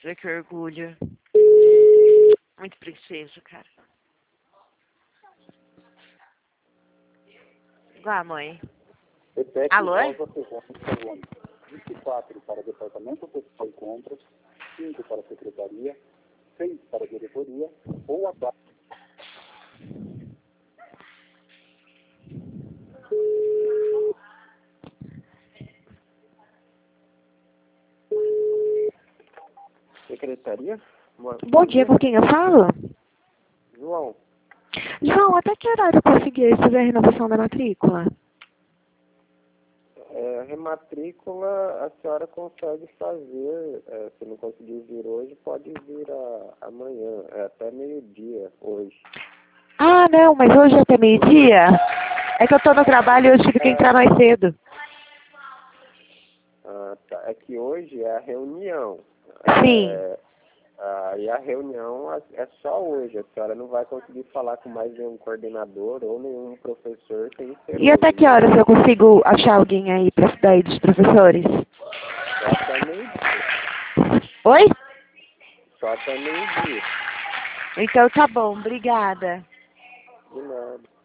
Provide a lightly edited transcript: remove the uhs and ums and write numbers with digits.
Nossa, que orgulho. Muito princesa, cara. Igual, mãe. Alô? 24 para o Departamento Pessoal e Compras, 5 para a Secretaria, 6 para a Diretoria ou a 4. Secretaria? Bom dia, com quem eu falo? João, João, até que horário eu consegui fazer a renovação da matrícula? rematrícula a senhora consegue fazer, se não conseguir vir hoje, pode vir amanhã, até meio-dia hoje. Ah, não, mas hoje é até meio-dia? É que eu tô no trabalho e eu tive que entrar mais cedo. Ah, tá. É que hoje é a reunião. Sim. E a reunião é só hoje. A senhora não vai conseguir falar com mais nenhum coordenador ou nenhum professor sem ser E até hoje, que horas eu consigo achar alguém aí pra daí dos professores? Só até meio-dia. Oi? Só até meio-dia. Então tá bom, obrigada. De nada.